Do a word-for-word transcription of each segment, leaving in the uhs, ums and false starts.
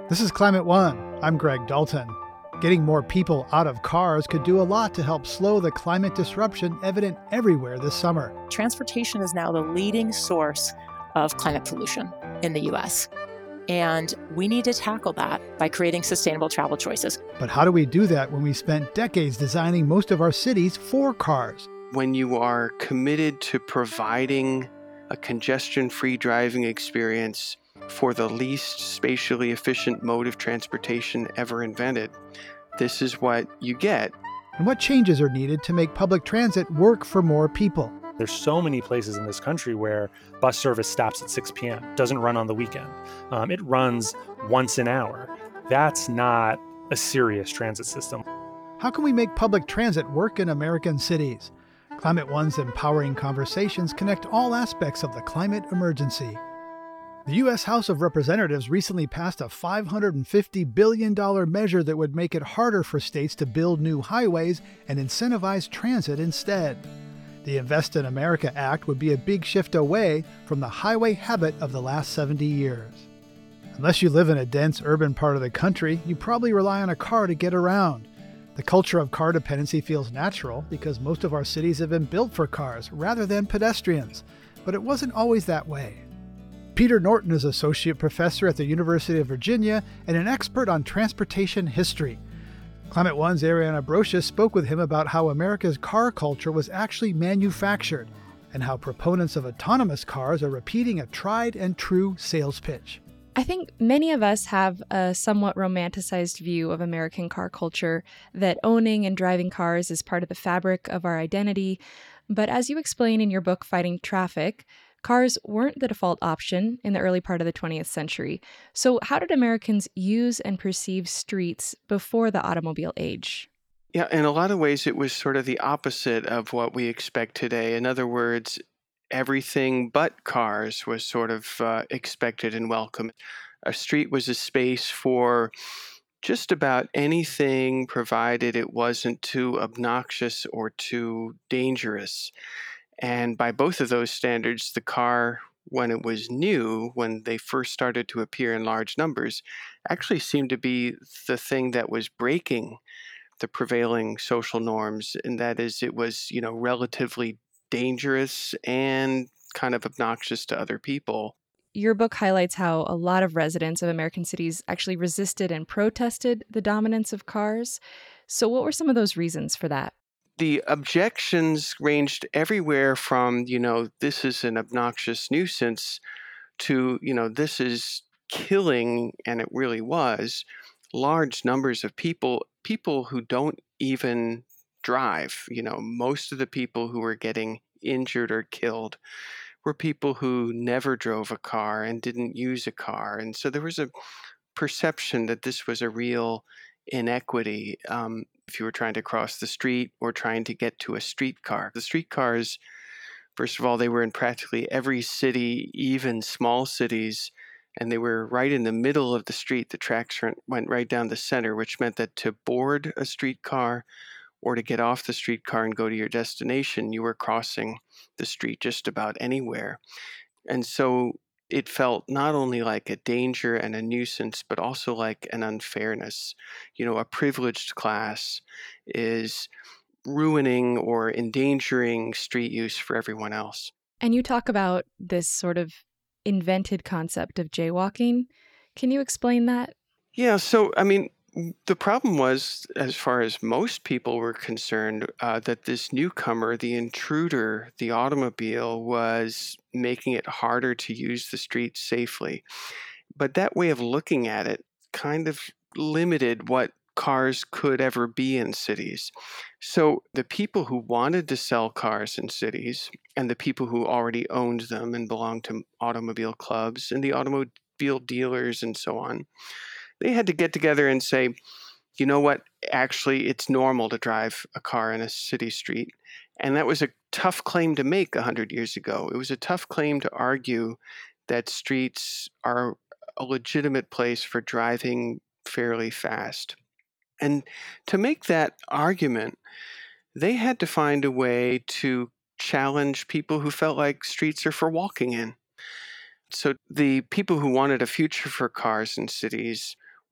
This is Climate One. I'm Greg Dalton. Getting more people out of cars could do a lot to help slow the climate disruption evident everywhere this summer. Transportation is now the leading source of climate pollution in the U S, and we need to tackle that by creating sustainable travel choices. But how do we do that when we spent decades designing most of our cities for cars? When you are committed to providing a congestion-free driving experience for the least spatially efficient mode of transportation ever invented, this is what you get. And what changes are needed to make public transit work for more people? There's so many places in this country where bus service stops at six p.m., doesn't run on the weekend. Um, it runs once an hour. That's not a serious transit system. How can we make public transit work in American cities? Climate One's empowering conversations connect all aspects of the climate emergency. The U S House of Representatives recently passed a five hundred fifty billion dollars measure that would make it harder for states to build new highways and incentivize transit instead. The Invest in America Act would be a big shift away from the highway habit of the last seventy years. Unless you live in a dense urban part of the country, you probably rely on a car to get around. The culture of car dependency feels natural because most of our cities have been built for cars rather than pedestrians, but it wasn't always that way. Peter Norton is associate professor at the University of Virginia and an expert on transportation history. Climate One's Ariana Brocious spoke with him about how America's car culture was actually manufactured and how proponents of autonomous cars are repeating a tried and true sales pitch. I think many of us have a somewhat romanticized view of American car culture, that owning and driving cars is part of the fabric of our identity. But as you explain in your book, Fighting Traffic, cars weren't the default option in the early part of the twentieth century. So how did Americans use and perceive streets before the automobile age? Yeah, in a lot of ways, it was sort of the opposite of what we expect today. In other words, everything but cars was sort of uh, expected and welcome. A street was a space for just about anything, provided it wasn't too obnoxious or too dangerous. And by both of those standards, the car, when it was new, when they first started to appear in large numbers, actually seemed to be the thing that was breaking the prevailing social norms. And that is, it was, you know, relatively dangerous and kind of obnoxious to other people. Your book highlights how a lot of residents of American cities actually resisted and protested the dominance of cars. So what were some of those reasons for that? The objections ranged everywhere from, you know, this is an obnoxious nuisance to, you know, this is killing, and it really was, large numbers of people, people who don't even drive. You know, most of the people who were getting injured or killed were people who never drove a car and didn't use a car. And so there was a perception that this was a real inequity. Um, if you were trying to cross the street or trying to get to a streetcar. The streetcars, first of all, they were in practically every city, even small cities, and they were right in the middle of the street. The tracks went right down the center, which meant that to board a streetcar or to get off the streetcar and go to your destination, you were crossing the street just about anywhere. And so it felt not only like a danger and a nuisance, but also like an unfairness. You know, a privileged class is ruining or endangering street use for everyone else. And you talk about this sort of invented concept of jaywalking. Can you explain that? Yeah, so, I mean, the problem was, as far as most people were concerned, uh, that this newcomer, the intruder, the automobile, was making it harder to use the streets safely. But that way of looking at it kind of limited what cars could ever be in cities. So the people who wanted to sell cars in cities, and the people who already owned them and belonged to automobile clubs and the automobile dealers and so on, they had to get together and say, you know what, actually, it's normal to drive a car in a city street. And that was a tough claim to make one hundred years ago. It was a tough claim to argue that streets are a legitimate place for driving fairly fast. And to make that argument, they had to find a way to challenge people who felt like streets are for walking in. So the people who wanted a future for cars in cities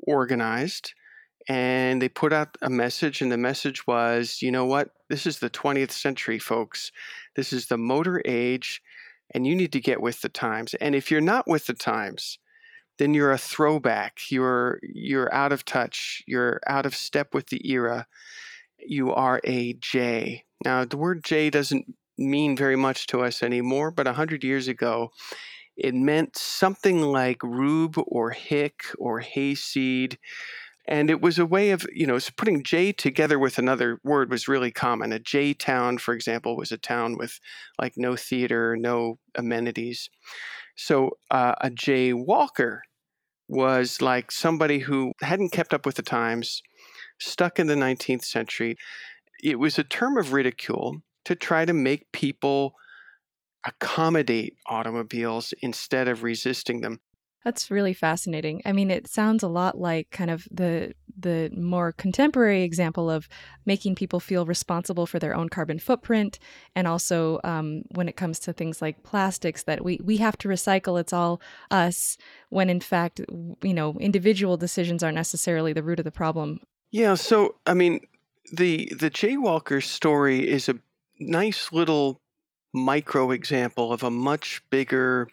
organized and they put out a message, and the message was, you know what, this is the twentieth century, folks. This is the motor age, and you need to get with the times. And if you're not with the times, then you're a throwback. You're you're out of touch. You're out of step with the era. You are a J. Now, the word J doesn't mean very much to us anymore, but one hundred years ago, it meant something like rube or hick or hayseed. And it was a way of, you know, putting J together with another word was really common. A J town, for example, was a town with like no theater, no amenities. So uh, a J walker was like somebody who hadn't kept up with the times, stuck in the nineteenth century. It was a term of ridicule to try to make people accommodate automobiles instead of resisting them. That's really fascinating. I mean, it sounds a lot like kind of the the more contemporary example of making people feel responsible for their own carbon footprint, and also um, when it comes to things like plastics, that we we have to recycle. It's all us, when in fact, you know, individual decisions aren't necessarily the root of the problem. Yeah. So, I mean, the the Jaywalker story is a nice little micro example of a much bigger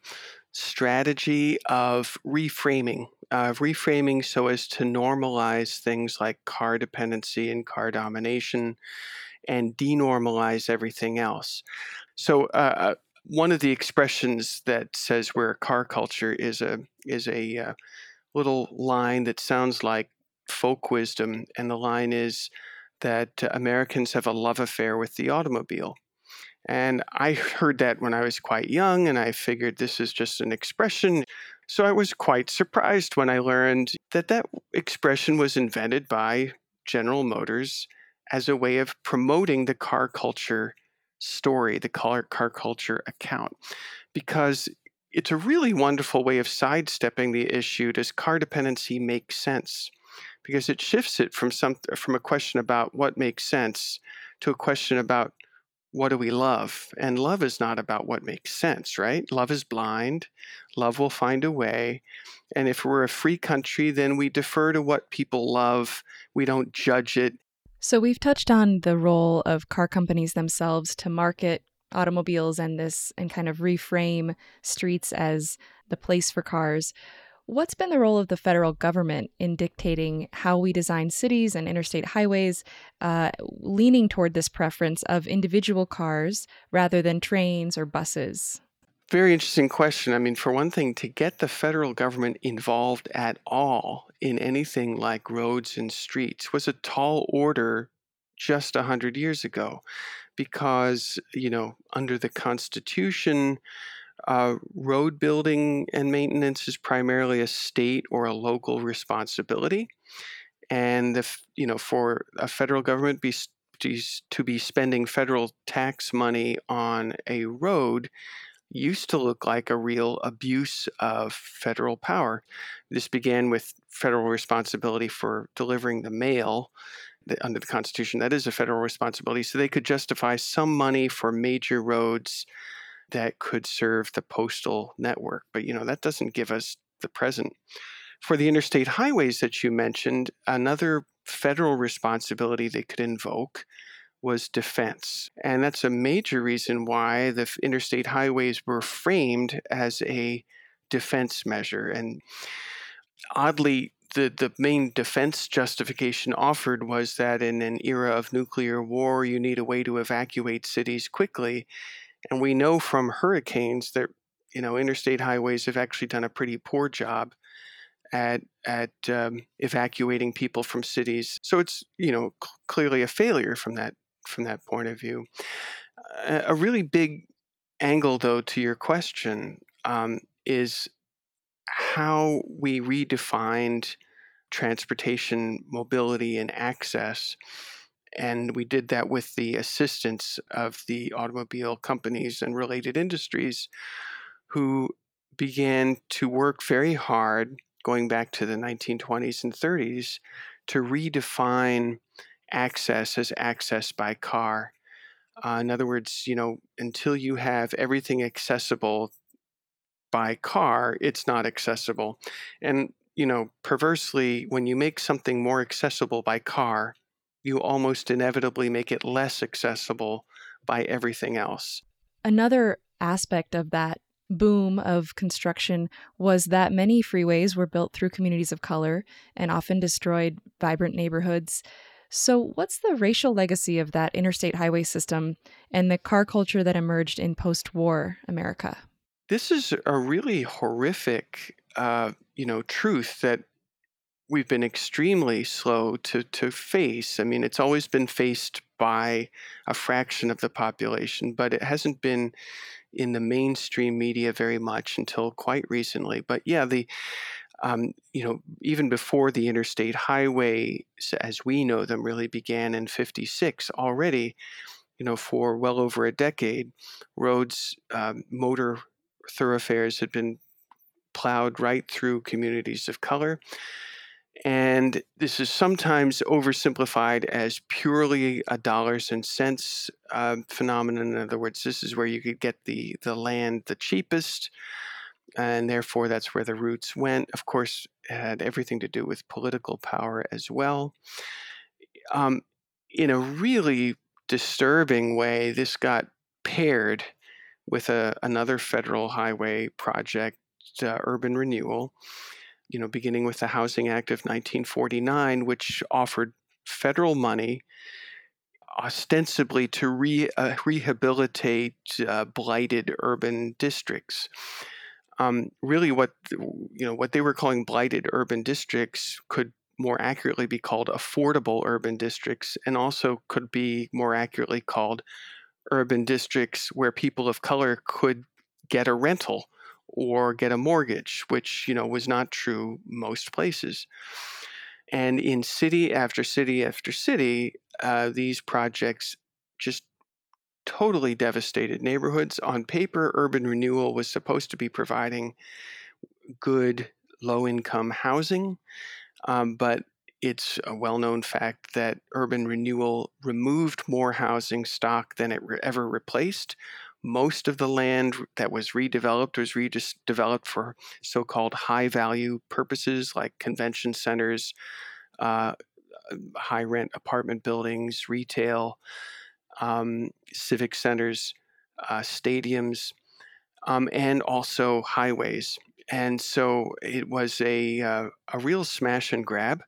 strategy of reframing, of reframing so as to normalize things like car dependency and car domination and denormalize everything else. So uh, one of the expressions that says we're a car culture is a is a uh, little line that sounds like folk wisdom, and the line is that uh, Americans have a love affair with the automobile. And I heard that when I was quite young, and I figured this is just an expression. So I was quite surprised when I learned that that expression was invented by General Motors as a way of promoting the car culture story, the car, car culture account, because it's a really wonderful way of sidestepping the issue. Does car dependency make sense? Because it shifts it from some from a question about what makes sense to a question about what do we love? And love is not about what makes sense, right? Love is blind. Love will find a way. And if we're a free country, then we defer to what people love. We don't judge it. So we've touched on the role of car companies themselves to market automobiles and this and kind of reframe streets as the place for cars. What's been the role of the federal government in dictating how we design cities and interstate highways, uh, leaning toward this preference of individual cars rather than trains or buses? Very interesting question. I mean, for one thing, to get the federal government involved at all in anything like roads and streets was a tall order just one hundred years ago because, you know, under the Constitution, Uh, road building and maintenance is primarily a state or a local responsibility, and if you know, for a federal government be, to be spending federal tax money on a road used to look like a real abuse of federal power. This began with federal responsibility for delivering the mail. Under the Constitution, that is a federal responsibility, so they could justify some money for major roads that could serve the postal network. But, you know, that doesn't give us the present. For the interstate highways that you mentioned, another federal responsibility they could invoke was defense. And that's a major reason why the interstate highways were framed as a defense measure. And oddly, the, the main defense justification offered was that in an era of nuclear war, you need a way to evacuate cities quickly. And we know from hurricanes that, you know, interstate highways have actually done a pretty poor job at at um, evacuating people from cities. So it's, you know, c- clearly a failure from that from that point of view. A, a really big angle, though, to your question um, is how we redefined transportation, mobility, and access. And we did that with the assistance of the automobile companies and related industries who began to work very hard, going back to the nineteen twenties and thirties, to redefine access as access by car. Uh, in other words, you know, until you have everything accessible by car, it's not accessible. And you know, perversely, when you make something more accessible by car, you almost inevitably make it less accessible by everything else. Another aspect of that boom of construction was that many freeways were built through communities of color and often destroyed vibrant neighborhoods. So, what's the racial legacy of that interstate highway system and the car culture that emerged in post war America? This is a really horrific, uh, you know, truth that we've been extremely slow to, to face. I mean, it's always been faced by a fraction of the population, but it hasn't been in the mainstream media very much until quite recently. But yeah, the um, you know, even before the interstate highways, as we know them, really began in fifty-six, already, you know, for well over a decade, roads, um, motor thoroughfares had been plowed right through communities of color. And this is sometimes oversimplified as purely a dollars and cents uh, phenomenon. In other words, this is where you could get the, the land the cheapest, and therefore that's where the routes went. Of course, it had everything to do with political power as well. Um, in a really disturbing way, this got paired with a, another federal highway project, uh, urban renewal, you know, beginning with the Housing Act of nineteen forty-nine, which offered federal money ostensibly to re, uh, rehabilitate uh, blighted urban districts. Um, really, what you know, what they were calling blighted urban districts could more accurately be called affordable urban districts, and also could be more accurately called urban districts where people of color could get a rental or get a mortgage, which, you know, was not true most places. And in city after city after city, uh, these projects just totally devastated neighborhoods. On paper, urban renewal was supposed to be providing good low-income housing, um, but it's a well-known fact that urban renewal removed more housing stock than it re- ever replaced. Most of the land that was redeveloped was redeveloped for so-called high-value purposes like convention centers, uh, high-rent apartment buildings, retail, um, civic centers, uh, stadiums, um, and also highways. And so it was a uh, a real smash and grab.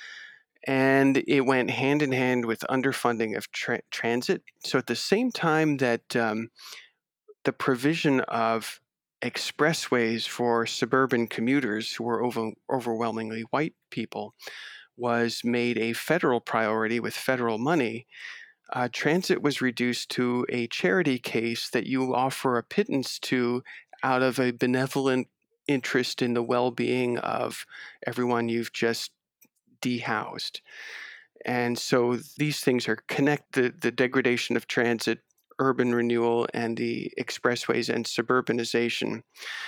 And it went hand in hand with underfunding of tra- transit. So at the same time that um, the provision of expressways for suburban commuters who were over- overwhelmingly white people was made a federal priority with federal money, uh, transit was reduced to a charity case that you offer a pittance to out of a benevolent interest in the well-being of everyone you've just dehoused. And so these things are connected, the degradation of transit, urban renewal, and the expressways and suburbanization,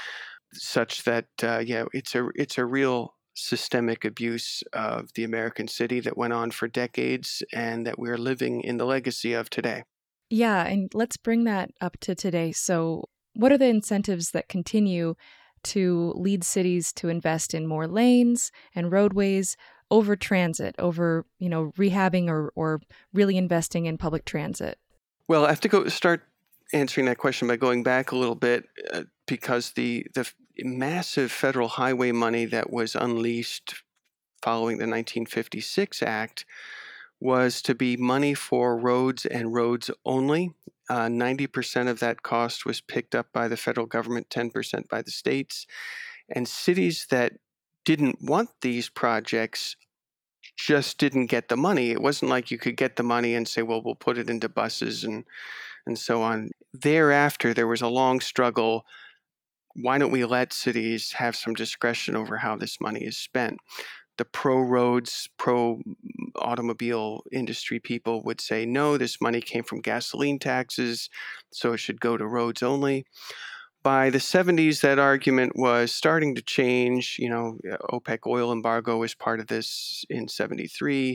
such that, uh, yeah, it's a, it's a real systemic abuse of the American city that went on for decades and that we're living in the legacy of today. Yeah, and let's bring that up to today. So, what are the incentives that continue to lead cities to invest in more lanes and roadways over transit, over, you know, rehabbing or, or really investing in public transit? Well, I have to go start answering that question by going back a little bit, uh, because the the massive federal highway money that was unleashed following the nineteen fifty-six Act was to be money for roads and roads only. Uh, ninety percent of that cost was picked up by the federal government, ten percent by the states. And cities that didn't want these projects just didn't get the money. It wasn't like you could get the money and say, well, we'll put it into buses and, and so on. Thereafter, there was a long struggle. Why don't we let cities have some discretion over how this money is spent? The pro-roads, pro-automobile industry people would say, no, this money came from gasoline taxes, so it should go to roads only. By the seventies, that argument was starting to change. You know, OPEC oil embargo was part of this in seventy-three.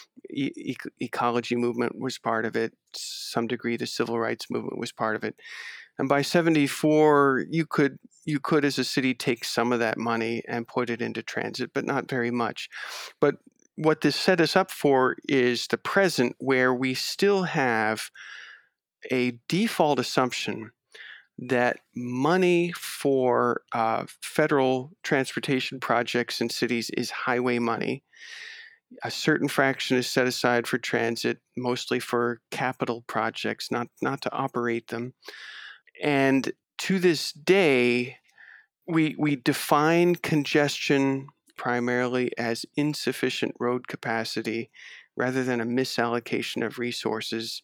E- ecology movement was part of it. Some degree, the civil rights movement was part of it. And by seventy-four, you could you could as a city take some of that money and put it into transit, but not very much. But what this set us up for is the present, where we still have a default assumption that money for uh, federal transportation projects in cities is highway money. A certain fraction is set aside for transit, mostly for capital projects, not, not to operate them. And to this day, we, we define congestion primarily as insufficient road capacity rather than a misallocation of resources.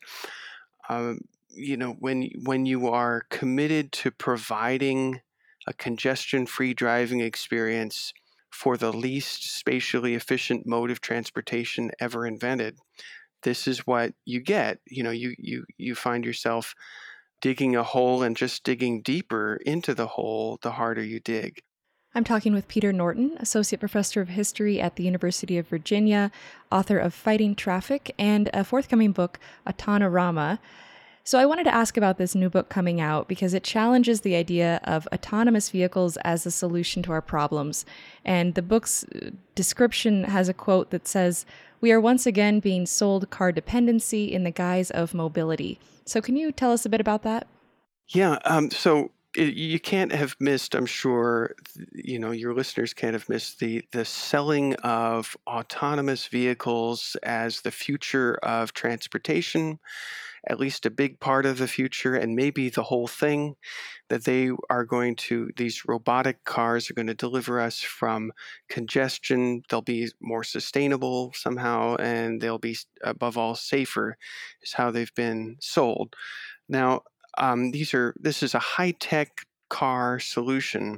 Um, you know, when when you are committed to providing a congestion-free driving experience for the least spatially efficient mode of transportation ever invented, this is what you get. You know, you you you find yourself digging a hole and just digging deeper into the hole the harder you dig. I'm talking with Peter Norton, Associate Professor of History at the University of Virginia, author of Fighting Traffic, and a forthcoming book, Autonorama. So I wanted to ask about this new book coming out because it challenges the idea of autonomous vehicles as a solution to our problems. And the book's description has a quote that says, "We are once again being sold car dependency in the guise of mobility." So can you tell us a bit about that? Yeah, um, so it, you can't have missed, I'm sure, you know, your listeners can't have missed the, the selling of autonomous vehicles as the future of transportation, at least a big part of the future, and maybe the whole thing, that they are going to, these robotic cars are going to deliver us from congestion. They'll be more sustainable somehow, and they'll be, above all, safer, is how they've been sold. Now, um, these are this is a high-tech car solution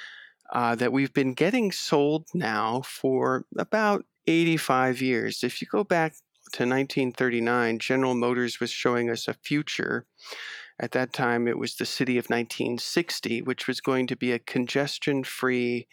uh, that we've been getting sold now for about eighty-five years. If you go back to nineteen thirty-nine, General Motors was showing us a future. At that time, it was the city of nineteen sixty, which was going to be a congestion-free,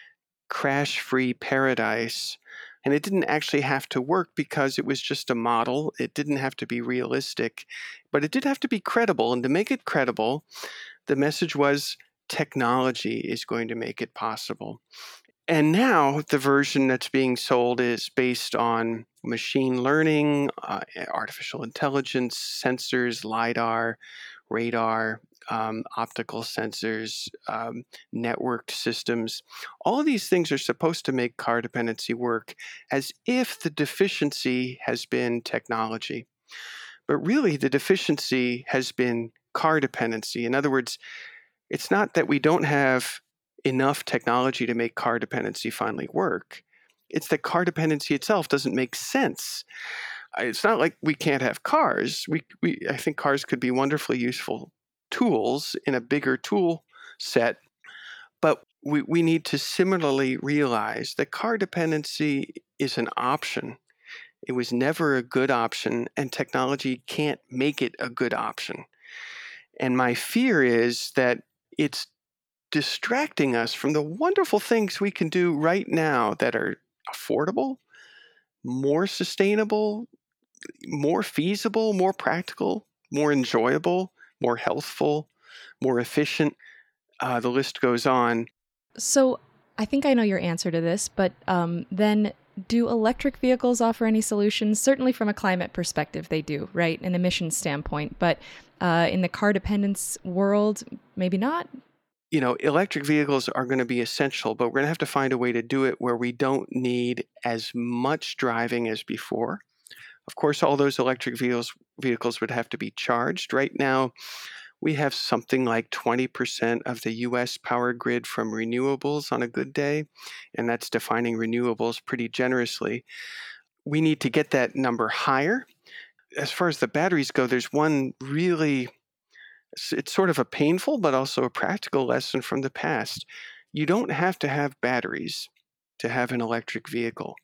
crash-free paradise. And it didn't actually have to work because it was just a model. It didn't have to be realistic, but it did have to be credible. And to make it credible, the message was technology is going to make it possible. And now the version that's being sold is based on machine learning, uh, artificial intelligence, sensors, LiDAR, radar, um, optical sensors, um, networked systems. All of these things are supposed to make car dependency work as if the deficiency has been technology. But really, the deficiency has been car dependency. In other words, it's not that we don't have enough technology to make car dependency finally work. It's that car dependency itself doesn't make sense. It's not like we can't have cars. We, we, I think cars could be wonderfully useful tools in a bigger tool set, but we, we need to similarly realize that car dependency is an option. It was never a good option, and technology can't make it a good option. And my fear is that it's distracting us from the wonderful things we can do right now that are affordable, more sustainable, more feasible, more practical, more enjoyable, more healthful, more efficient. Uh, the list goes on. So I think I know your answer to this, but um, then do electric vehicles offer any solutions? Certainly from a climate perspective, they do, right? An emissions standpoint. But uh, in the car dependence world, maybe not? You know, electric vehicles are going to be essential, but we're going to have to find a way to do it where we don't need as much driving as before. Of course, all those electric vehicles vehicles would have to be charged. Right now, we have something like twenty percent of the U S power grid from renewables on a good day, and that's defining renewables pretty generously. We need to get that number higher. As far as the batteries go, there's one really, it's sort of a painful but also a practical lesson from the past. You don't have to have batteries to have an electric vehicle.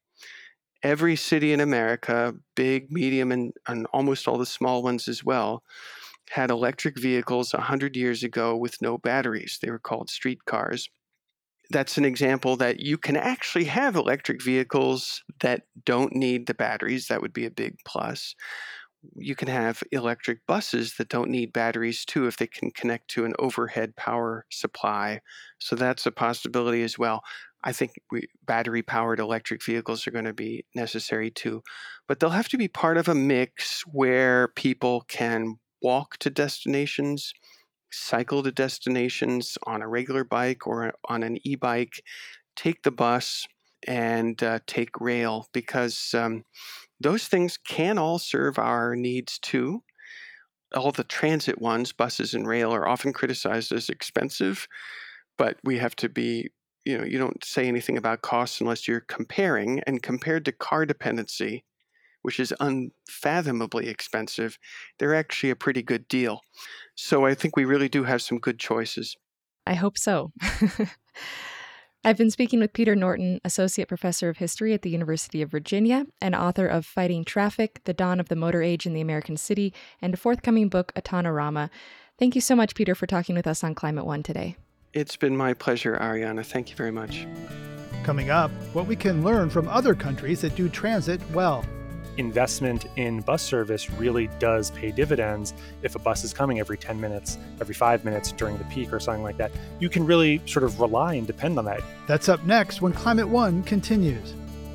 Every city in America, big, medium, and, and almost all the small ones as well, had electric vehicles one hundred years ago with no batteries. They were called streetcars. That's an example that you can actually have electric vehicles that don't need the batteries. That would be a big plus. you can have electric buses that don't need batteries too if they can connect to an overhead power supply. So that's a possibility as well. I think we, battery-powered electric vehicles are going to be necessary too. But they'll have to be part of a mix where people can walk to destinations, cycle to destinations on a regular bike or on an e-bike, take the bus, and uh, take rail, because um, those things can all serve our needs too. All the transit ones, buses and rail, are often criticized as expensive, but we have to be, you know, you don't say anything about costs unless you're comparing, and compared to car dependency, which is unfathomably expensive, they're actually a pretty good deal. So I think we really do have some good choices. I hope so. I've been speaking with Peter Norton, Associate Professor of History at the University of Virginia and author of Fighting Traffic, The Dawn of the Motor Age in the American City, and a forthcoming book, Autonorama. Thank you so much, Peter, for talking with us on Climate One today. It's been my pleasure, Ariana. Thank you very much. Coming up, what we can learn from other countries that do transit well. Investment in bus service really does pay dividends. If a bus is coming every ten minutes, every five minutes during the peak or something like that, you can really sort of rely and depend on that. That's up next when Climate One continues.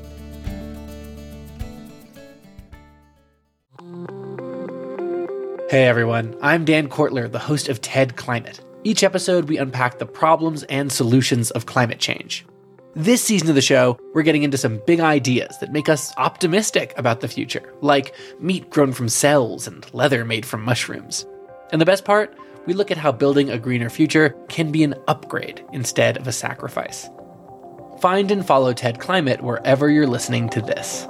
Hey everyone, I'm Dan Kortler, the host of TED Climate. Each episode, we unpack the problems and solutions of climate change. This season of the show, we're getting into some big ideas that make us optimistic about the future, like meat grown from cells and leather made from mushrooms. And the best part, we look at how building a greener future can be an upgrade instead of a sacrifice. Find and follow TED Climate wherever you're listening to this.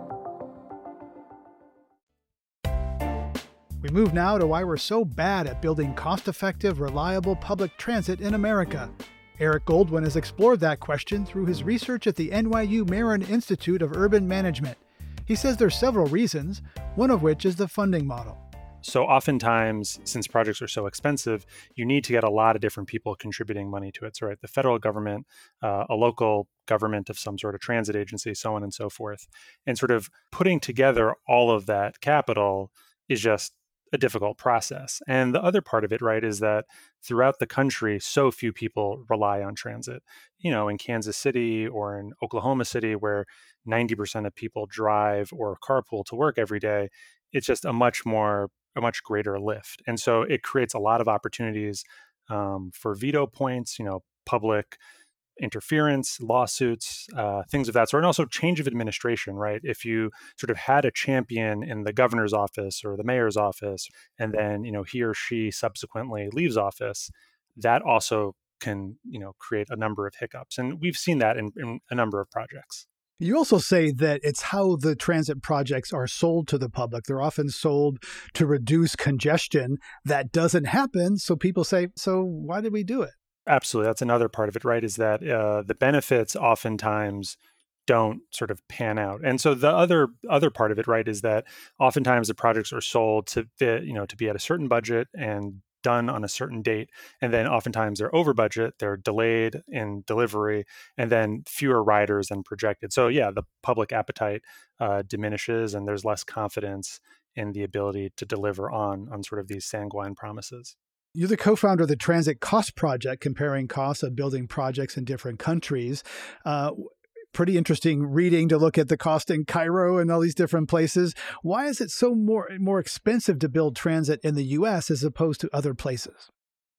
We move now to why we're so bad at building cost-effective, reliable public transit in America. Eric Goldwyn has explored that question through his research at the N Y U Marin Institute of Urban Management. He says there's several reasons, one of which is the funding model. So oftentimes, since projects are so expensive, you need to get a lot of different people contributing money to it. So, right, the federal government, uh, a local government of some sort of transit agency, so on and so forth. And sort of putting together all of that capital is just a difficult process. And the other part of it, right, is that throughout the country, so few people rely on transit. You know, in Kansas City or in Oklahoma City, where ninety percent of people drive or carpool to work every day, it's just a much more, a much greater lift. And so it creates a lot of opportunities um, for veto points, you know, public interference, lawsuits, uh, things of that sort, and also change of administration, right? If you sort of had a champion in the governor's office or the mayor's office, and then, you know, he or she subsequently leaves office, that also can, you know, create a number of hiccups. And we've seen that in, in a number of projects. You also say that it's how the transit projects are sold to the public. They're often sold to reduce congestion. That doesn't happen. So people say, so why did we do it? Absolutely. That's another part of it, right? Is that uh, the benefits oftentimes don't sort of pan out. And so the other other part of it, right, is that oftentimes the projects are sold to fit, you know, to be at a certain budget and done on a certain date. And then oftentimes they're over budget, they're delayed in delivery, and then fewer riders than projected. So yeah, the public appetite uh, diminishes and there's less confidence in the ability to deliver on on sort of these sanguine promises. You're the co-founder of the Transit Cost Project, comparing costs of building projects in different countries. Uh, pretty interesting reading to look at the cost in Cairo and all these different places. Why is it so more more expensive to build transit in the U S as opposed to other places?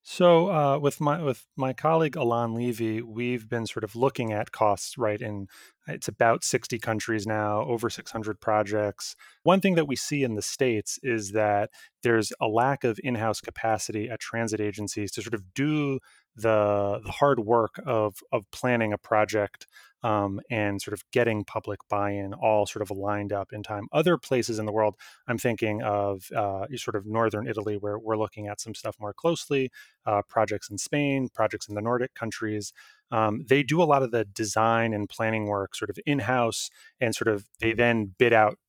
So uh, with my with my colleague Alon Levy, we've been sort of looking at costs, right? In it's about sixty countries now, over six hundred projects. One thing that we see in the States is that there's a lack of in-house capacity at transit agencies to sort of do the the hard work of of planning a project um, and sort of getting public buy-in all sort of lined up in time. Other places in the world, I'm thinking of uh, sort of northern Italy, where we're looking at some stuff more closely, uh, projects in Spain, projects in the Nordic countries. Um, they do a lot of the design and planning work sort of in-house, and sort of they then bid out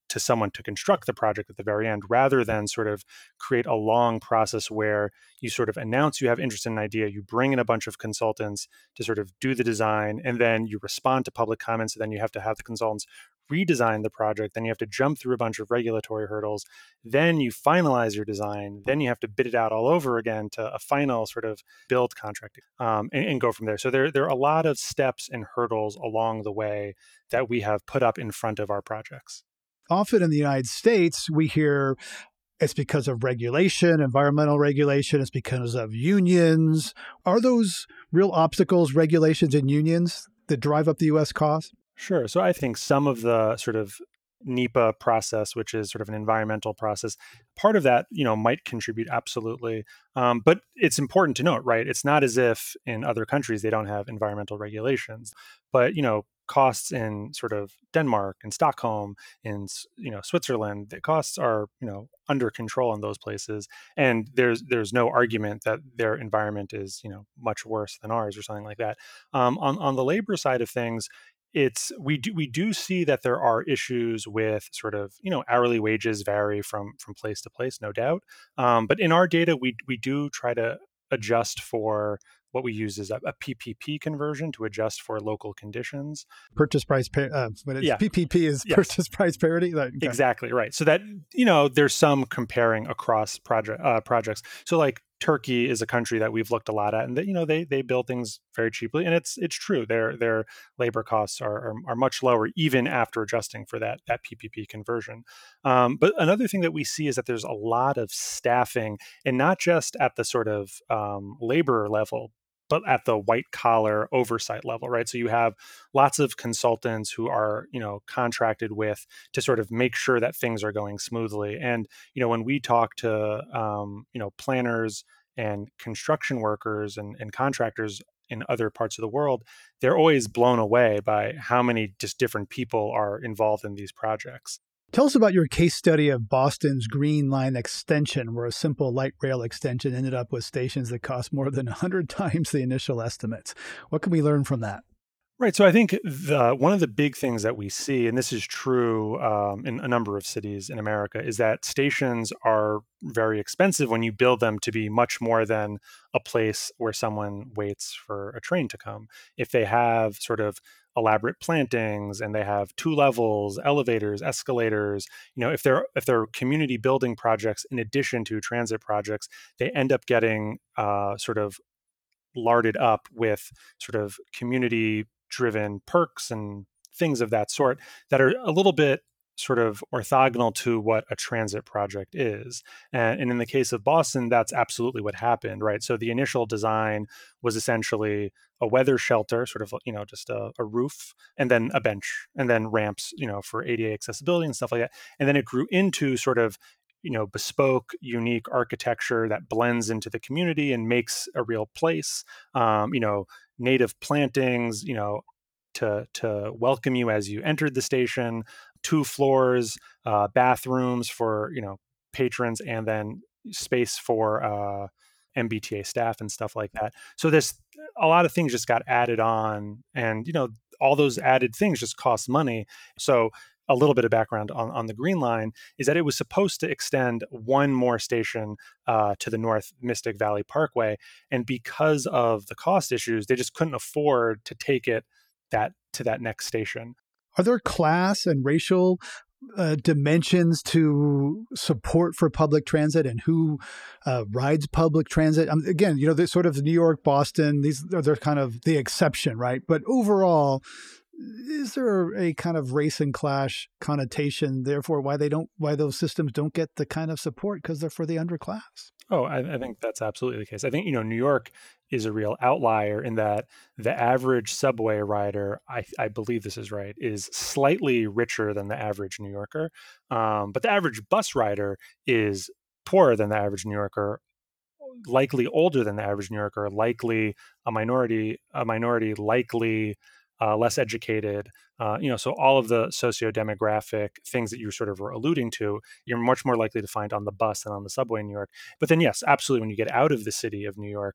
to someone to construct the project at the very end, rather than sort of create a long process where you sort of announce you have interest in an idea, you bring in a bunch of consultants to sort of do the design, and then you respond to public comments, and then you have to have the consultants redesign the project, then you have to jump through a bunch of regulatory hurdles, then you finalize your design, then you have to bid it out all over again to a final sort of build contract, um, and, and go from there. So there, there are a lot of steps and hurdles along the way that we have put up in front of our projects. Often in the United States, we hear it's because of regulation, environmental regulation, it's because of unions. Are those real obstacles, regulations and unions, that drive up the U S costs? Sure. So I think some of the sort of NEPA process, which is sort of an environmental process, part of that, you know, might contribute absolutely. Um, but it's important to note, right? It's not as if in other countries they don't have environmental regulations, but, you know, costs in sort of Denmark and Stockholm, in, you know, Switzerland, the costs are, you know, under control in those places. And there's there's no argument that their environment is, you know, much worse than ours or something like that. Um, on on the labor side of things, it's we do we do see that there are issues with sort of, you know, hourly wages vary from from place to place, no doubt. Um, but in our data, we we do try to adjust for what we use is a, a P P P conversion to adjust for local conditions. Purchase price, par- uh, what is Yeah. P P P is Yes. purchase price parity. Like, okay. Exactly right. So that, you know, there's some comparing across project uh, projects. So like Turkey is a country that we've looked a lot at, and that, you know, they they build things very cheaply, and it's it's true. Their their labor costs are are, are much lower even after adjusting for that that P P P conversion. Um, but another thing that we see is that there's a lot of staffing, and not just at the sort of um, labor level, but at the white collar oversight level, right? So you have lots of consultants who are, you know, contracted with to sort of make sure that things are going smoothly. And, you know, when we talk to, um, you know, planners and construction workers and, and contractors in other parts of the world, they're always blown away by how many just different people are involved in these projects. Tell us about your case study of Boston's Green Line extension, where a simple light rail extension ended up with stations that cost more than one hundred times the initial estimates. What can we learn from that? Right. So I think the one of the big things that we see, and this is true um, in a number of cities in America, is that stations are very expensive when you build them to be much more than a place where someone waits for a train to come. If they have sort of elaborate plantings and they have two levels, elevators, escalators, you know, if they're if they're community building projects in addition to transit projects, they end up getting uh, sort of larded up with sort of community driven perks and things of that sort that are a little bit sort of orthogonal to what a transit project is. And, and in the case of Boston, that's absolutely what happened, right? So the initial design was essentially a weather shelter, sort of, you know, just a, a roof, and then a bench, and then ramps, you know, for A D A accessibility and stuff like that. And then it grew into sort of, you know, bespoke, unique architecture that blends into the community and makes a real place. Um, you know, native plantings, you know, to to welcome you as you entered the station, two floors, uh, bathrooms for, you know, patrons, and then space for uh, M B T A staff and stuff like that. So this, a lot of things just got added on, and, you know, all those added things just cost money. So a little bit of background on, on the Green Line is that it was supposed to extend one more station uh, to the north, Mystic Valley Parkway. And because of the cost issues, they just couldn't afford to take it that to that next station. Are there class and racial uh, dimensions to support for public transit and who uh, rides public transit? Um, again, you know, there's sort of New York, Boston, these are they're kind of the exception, right? But overall, is there a kind of race and clash connotation, therefore, why they don't, why those systems don't get the kind of support because they're for the underclass? Oh, I, I think that's absolutely the case. I think, you know, New York is a real outlier in that the average subway rider, I, I believe this is right, is slightly richer than the average New Yorker. Um, but the average bus rider is poorer than the average New Yorker, likely older than the average New Yorker, likely a minority, a minority, likely Uh, less educated, uh, you know, so all of the socio-demographic things that you sort of were alluding to, you're much more likely to find on the bus than on the subway in New York. But then, yes, absolutely, when you get out of the city of New York,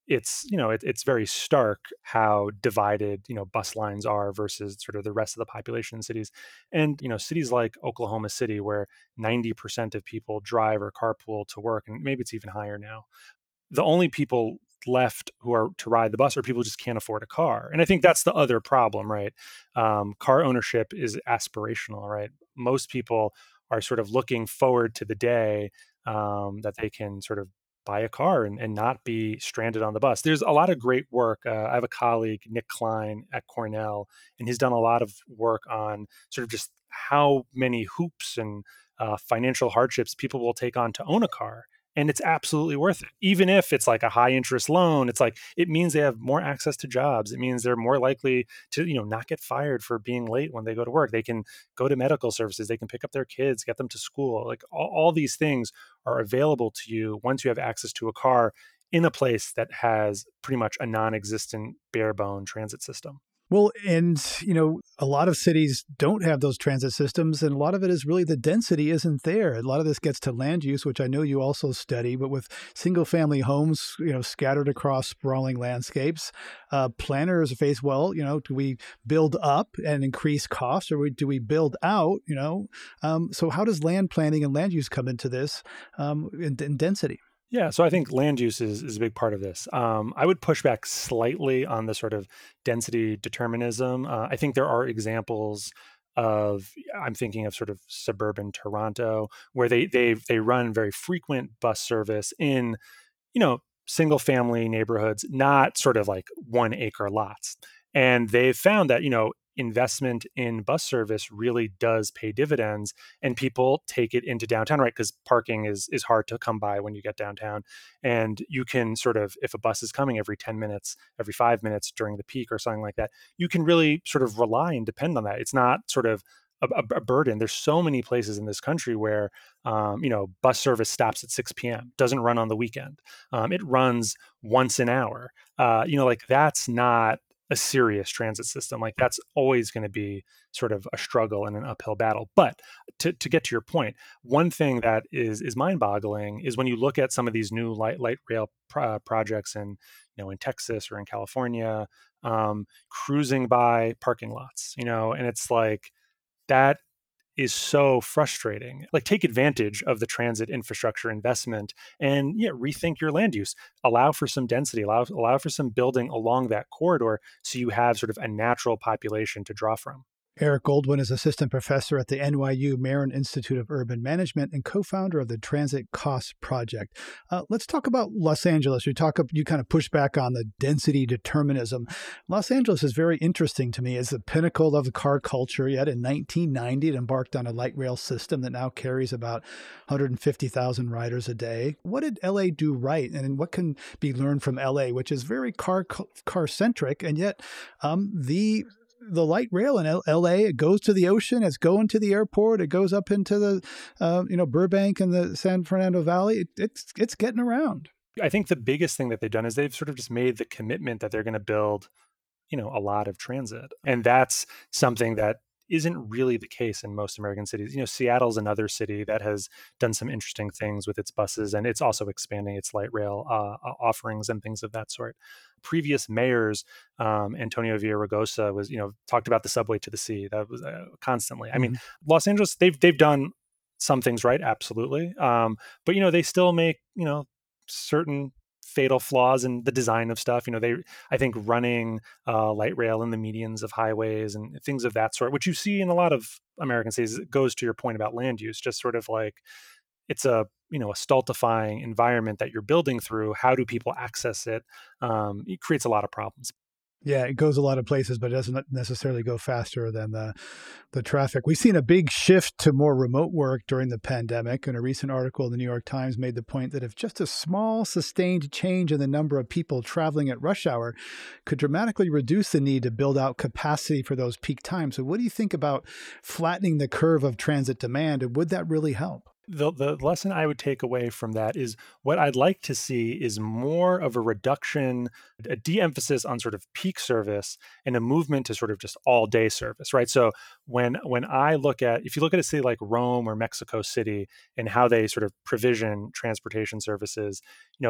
it's, you know, it, it's very stark how divided, you know, bus lines are versus sort of the rest of the population in cities. And, you know, cities like Oklahoma City, where ninety percent of people drive or carpool to work, and maybe it's even higher now, the only people left who are to ride the bus are people who just can't afford a car. And I think that's the other problem, right? Um, car ownership is aspirational, right? Most people are sort of looking forward to the day um, that they can sort of buy a car and, and not be stranded on the bus. There's a lot of great work. Uh, I have a colleague, Nick Klein at Cornell, and he's done a lot of work on sort of just how many hoops and uh, financial hardships people will take on to own a car. And it's absolutely worth it. Even if it's like a high interest loan, it's like, it means they have more access to jobs. It means they're more likely to, you know, not get fired for being late when they go to work. They can go to medical services. They can pick up their kids, get them to school. Like all, all these things are available to you once you have access to a car in a place that has pretty much a non-existent bare bone transit system. Well, and, you know, a lot of cities don't have those transit systems, and a lot of it is really the density isn't there. A lot of this gets to land use, which I know you also study, but with single family homes, you know, scattered across sprawling landscapes, uh, planners face, well, you know, do we build up and increase costs, or do we build out, you know? Um, so how does land planning and land use come into this um, in, in density? Yeah, so I think land use is, is a big part of this. Um, I would push back slightly on the sort of density determinism. Uh, I think there are examples of, I'm thinking of sort of suburban Toronto, where they they they run very frequent bus service in, you know, single family neighborhoods, not sort of like one acre lots. And they've found that, you know, investment in bus service really does pay dividends, and people take it into downtown, right? Because parking is is hard to come by when you get downtown. And you can sort of, if a bus is coming every ten minutes, every five minutes during the peak or something like that, you can really sort of rely and depend on that. It's not sort of a, a burden. There's so many places in this country where, um, you know, bus service stops at six p.m., doesn't run on the weekend. Um, it runs once an hour. Uh, you know, like that's not a serious transit system. Like that's always going to be sort of a struggle and an uphill battle. But to, to get to your point, one thing that is is mind-boggling is when you look at some of these new light light rail pro- projects in, you know, in Texas or in California, um, cruising by parking lots, you know, and it's like that is so frustrating. Like take advantage of the transit infrastructure investment and yeah, rethink your land use. Allow for some density, allow, allow for some building along that corridor so you have sort of a natural population to draw from. Eric Goldwyn is assistant professor at the N Y U Marin Institute of Urban Management and co-founder of the Transit Cost Project. Uh, let's talk about Los Angeles. You talk, you kind of push back on the density determinism. Los Angeles is very interesting to me. It's the pinnacle of the car culture. Yet in nineteen ninety, it embarked on a light rail system that now carries about one hundred fifty thousand riders a day. What did L A do right, and what can be learned from L A, which is very car car centric, and yet um, the the light rail in L A, it goes to the ocean, it's going to the airport, it goes up into the, uh, you know, Burbank and the San Fernando Valley. It, it's it's getting around. I think the biggest thing that they've done is they've sort of just made the commitment that they're going to build, you know, a lot of transit. And that's something that isn't really the case in most American cities. You know, Seattle's another city that has done some interesting things with its buses, and it's also expanding its light rail uh, offerings and things of that sort. Previous mayors, um, Antonio Villaraigosa was, you know, talked about the subway to the sea. That was uh, constantly. I mean, mm-hmm. Los Angeles, they've they've done some things right, absolutely, um, but you know, they still make, you know, certain fatal flaws in the design of stuff. You know, they, I think running uh, light rail in the medians of highways and things of that sort, which you see in a lot of American cities, it goes to your point about land use, just sort of like, it's a, you know, a stultifying environment that you're building through. How do people access it? Um, it creates a lot of problems. Yeah, it goes a lot of places, but it doesn't necessarily go faster than the the traffic. We've seen a big shift to more remote work during the pandemic, and a recent article in the New York Times made the point that if just a small sustained change in the number of people traveling at rush hour could dramatically reduce the need to build out capacity for those peak times. So what do you think about flattening the curve of transit demand, and would that really help? The the lesson I would take away from that is what I'd like to see is more of a reduction, a de-emphasis on sort of peak service and a movement to sort of just all day service, right? So when when I look at, if you look at a city like Rome or Mexico City and how they sort of provision transportation services, you know,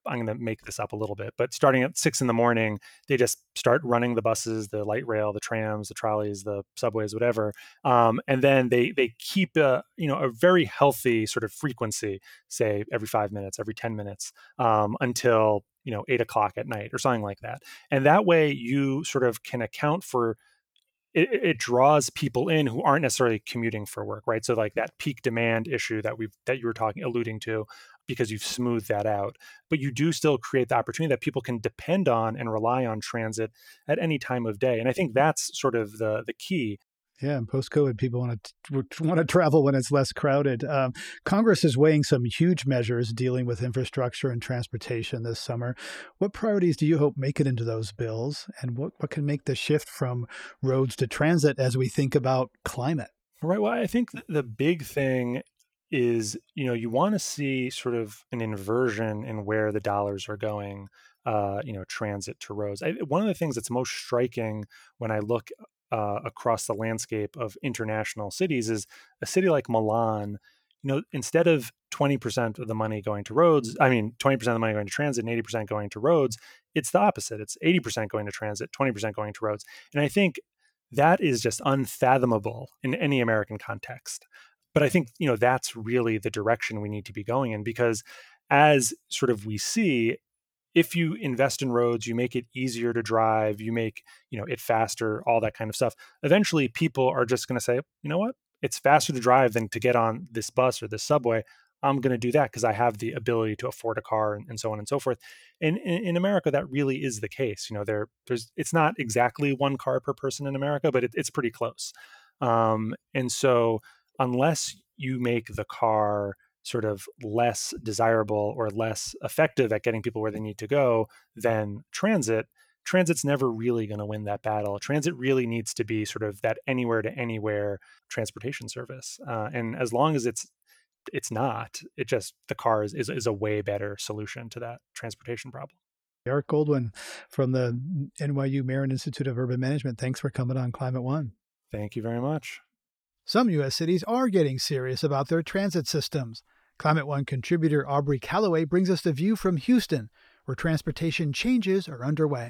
I'm going to make this up a little bit, but starting at six in the morning, they just start running the buses, the light rail, the trams, the trolleys, the subways, whatever. Um, and then they they keep a, you know, a very healthy sort of frequency, say every five minutes, every ten minutes, um, until, you know, eight o'clock at night or something like that. And that way you sort of can account for It, it draws people in who aren't necessarily commuting for work, right? So like that peak demand issue that we've that you were talking alluding to, because you've smoothed that out, but you do still create the opportunity that people can depend on and rely on transit at any time of day. And I think that's sort of the the key. Yeah, and post-COVID, people want to want to travel when it's less crowded. Um, Congress is weighing some huge measures dealing with infrastructure and transportation this summer. What priorities do you hope make it into those bills, and what, what can make the shift from roads to transit as we think about climate? Right. Well, I think the big thing is, you know, you want to see sort of an inversion in where the dollars are going, uh, you know, transit to roads. I, one of the things that's most striking when I look uh, across the landscape of international cities is a city like Milan. You know, instead of twenty percent of the money going to roads, I mean, twenty percent of the money going to transit and eighty percent going to roads, it's the opposite. It's eighty percent going to transit, twenty percent going to roads. And I think that is just unfathomable in any American context. But I think, you know, that's really the direction we need to be going in, because as sort of we see, if you invest in roads, you make it easier to drive, you make, you know, it faster, all that kind of stuff. Eventually people are just going to say, you know what, it's faster to drive than to get on this bus or this subway. I'm going to do that because I have the ability to afford a car, and, and so on and so forth. And in, in America, that really is the case. You know, there, there's, it's not exactly one car per person in America, but it, it's pretty close. Um, and so unless you make the car sort of less desirable or less effective at getting people where they need to go than transit, transit's never really going to win that battle. Transit really needs to be sort of that anywhere to anywhere transportation service. Uh, and as long as it's it's not, it just, the car is, is, is a way better solution to that transportation problem. Eric Goldwyn from the N Y U Marin Institute of Urban Management. Thanks for coming on Climate One. Thank you very much. Some U S cities are getting serious about their transit systems. Climate One contributor Aubrey Calloway brings us the view from Houston, where transportation changes are underway.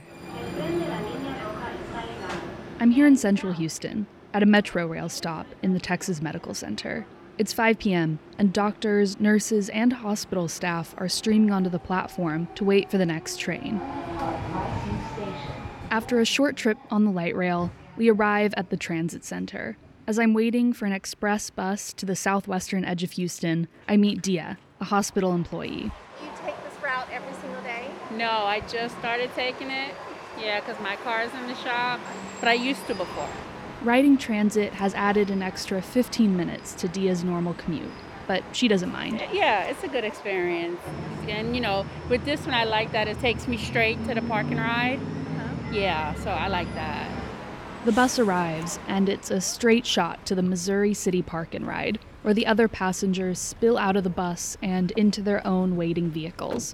I'm here in central Houston, at a Metro rail stop in the Texas Medical Center. It's five p.m., and doctors, nurses, and hospital staff are streaming onto the platform to wait for the next train. After a short trip on the light rail, we arrive at the transit center. As I'm waiting for an express bus to the southwestern edge of Houston, I meet Dia, a hospital employee. You take this route every single day? No, I just started taking it. Yeah, because my car's in the shop, but I used to before. Riding transit has added an extra fifteen minutes to Dia's normal commute, but she doesn't mind. Yeah, it's a good experience. And, you know, with this one, I like that it takes me straight to the park and ride. Huh? Yeah, so I like that. The bus arrives, and it's a straight shot to the Missouri City Park and Ride, where the other passengers spill out of the bus and into their own waiting vehicles.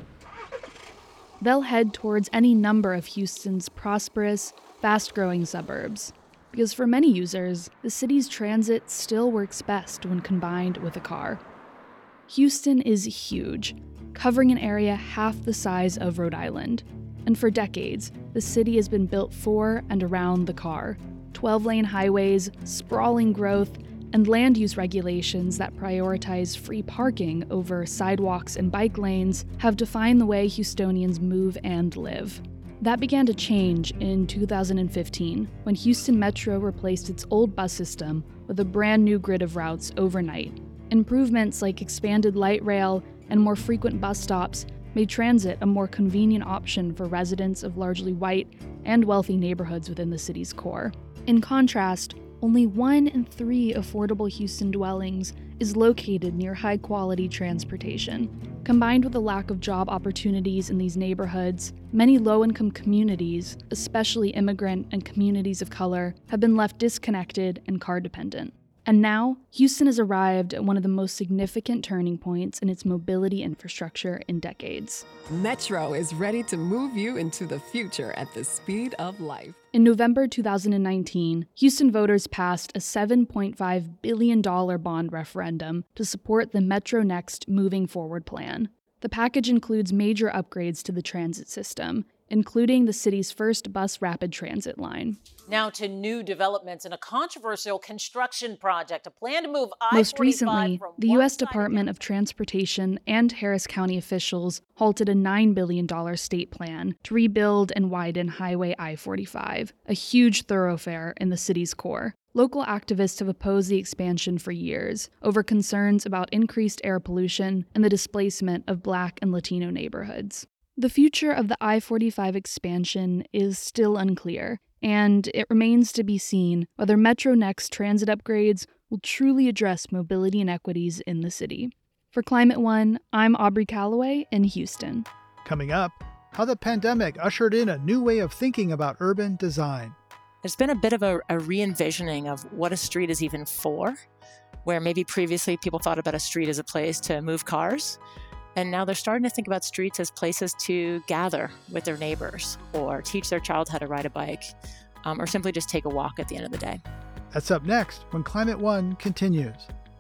They'll head towards any number of Houston's prosperous, fast-growing suburbs. Because for many users, the city's transit still works best when combined with a car. Houston is huge, covering an area half the size of Rhode Island. And for decades, the city has been built for and around the car. twelve-lane highways, sprawling growth, and land use regulations that prioritize free parking over sidewalks and bike lanes have defined the way Houstonians move and live. That began to change in two thousand fifteen, when Houston Metro replaced its old bus system with a brand new grid of routes overnight. Improvements like expanded light rail and more frequent bus stops made transit a more convenient option for residents of largely white and wealthy neighborhoods within the city's core. In contrast, only one in three affordable Houston dwellings is located near high-quality transportation. Combined with a lack of job opportunities in these neighborhoods, many low-income communities, especially immigrant and communities of color, have been left disconnected and car-dependent. And now, Houston has arrived at one of the most significant turning points in its mobility infrastructure in decades. Metro is ready to move you into the future at the speed of life. In November two thousand nineteen, Houston voters passed a seven point five billion dollars bond referendum to support the Metro Next Moving Forward plan. The package includes major upgrades to the transit system, including the city's first bus rapid transit line. Now to new developments in a controversial construction project, a plan to move I forty-five. Most recently, the U S Department of Transportation and Harris County officials halted a nine billion dollars state plan to rebuild and widen Highway I forty-five, a huge thoroughfare in the city's core. Local activists have opposed the expansion for years over concerns about increased air pollution and the displacement of Black and Latino neighborhoods. The future of the I forty-five expansion is still unclear, and it remains to be seen whether Metro Next transit upgrades will truly address mobility inequities in the city. For Climate One, I'm Aubrey Calloway in Houston. Coming up, how the pandemic ushered in a new way of thinking about urban design. There's been a bit of a, a re-envisioning of what a street is even for, where maybe previously people thought about a street as a place to move cars. And now they're starting to think about streets as places to gather with their neighbors or teach their child how to ride a bike um, or simply just take a walk at the end of the day. That's up next when Climate One continues.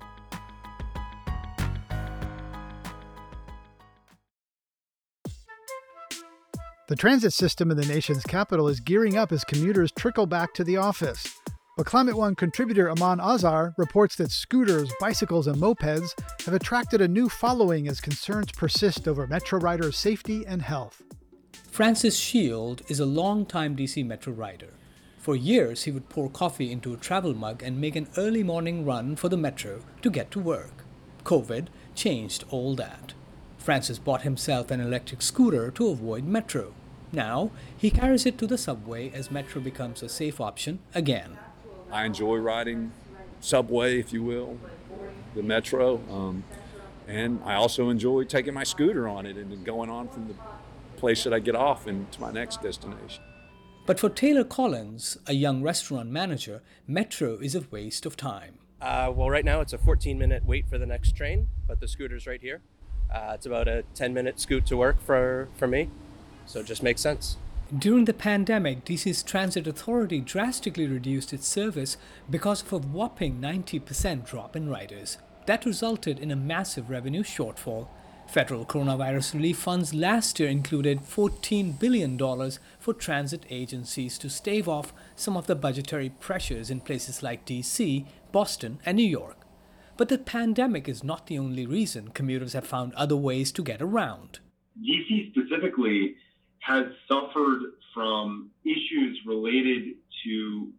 The transit system in the nation's capital is gearing up as commuters trickle back to the office. But Climate One contributor Aman Azar reports that scooters, bicycles, and mopeds have attracted a new following as concerns persist over Metro riders' safety and health. Francis Shield is a longtime D C Metro rider. For years, he would pour coffee into a travel mug and make an early morning run for the Metro to get to work. COVID changed all that. Francis bought himself an electric scooter to avoid Metro. Now, he carries it to the subway as Metro becomes a safe option again. I enjoy riding subway, if you will, the Metro, um, and I also enjoy taking my scooter on it and then going on from the place that I get off into my next destination. But for Taylor Collins, a young restaurant manager, Metro is a waste of time. Uh, well, right now it's a fourteen minute wait for the next train, but the scooter's right here. Uh, it's about a ten minute scoot to work for, for me, so it just makes sense. During the pandemic, D C's Transit Authority drastically reduced its service because of a whopping ninety percent drop in riders. That resulted in a massive revenue shortfall. Federal coronavirus relief funds last year included fourteen billion dollars for transit agencies to stave off some of the budgetary pressures in places like D C, Boston, and New York. But the pandemic is not the only reason commuters have found other ways to get around. D C specifically has suffered from issues related to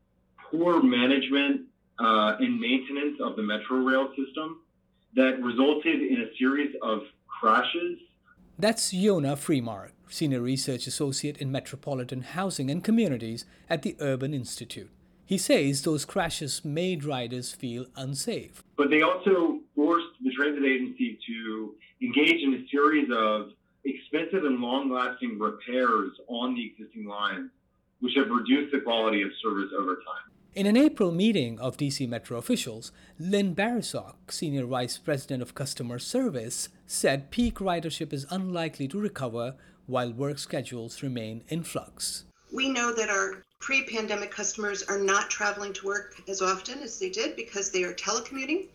poor management uh, and maintenance of the Metro rail system that resulted in a series of crashes. That's Yona Freemark, Senior Research Associate in Metropolitan Housing and Communities at the Urban Institute. He says those crashes made riders feel unsafe. But they also forced the transit agency to engage in a series of expensive and long-lasting repairs on the existing lines, which have reduced the quality of service over time. In an April meeting of D C Metro officials, Lynn Barisok, Senior Vice President of Customer Service, said peak ridership is unlikely to recover while work schedules remain in flux. We know that our pre-pandemic customers are not traveling to work as often as they did because they are telecommuting.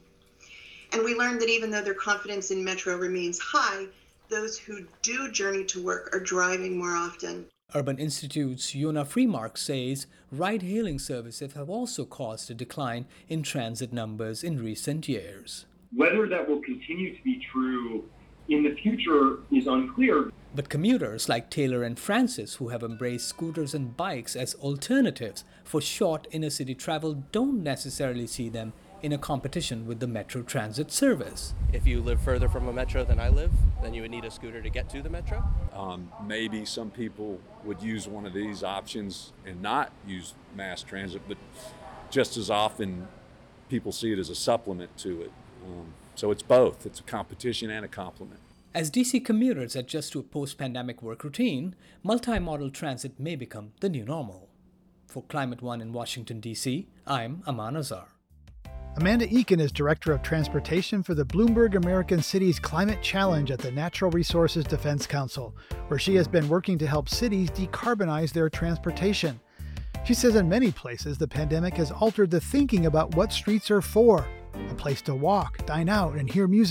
And we learned that even though their confidence in Metro remains high, those who do journey to work are driving more often. Urban Institute's Yona Freemark says ride-hailing services have also caused a decline in transit numbers in recent years. Whether that will continue to be true in the future is unclear. But commuters like Taylor and Francis, who have embraced scooters and bikes as alternatives for short inner-city travel, don't necessarily see them in a competition with the Metro Transit service. If you live further from a Metro than I live, then you would need a scooter to get to the Metro. Um, maybe some people would use one of these options and not use mass transit, but just as often people see it as a supplement to it. Um, so it's both. It's a competition and a complement. As D C commuters adjust to a post-pandemic work routine, multi-modal transit may become the new normal. For Climate One in Washington, D C, I'm Aman Azar. Amanda Eakin is Director of Transportation for the Bloomberg American Cities Climate Challenge at the Natural Resources Defense Council, where she has been working to help cities decarbonize their transportation. She says in many places the pandemic has altered the thinking about what streets are for, a place to walk, dine out, and hear music,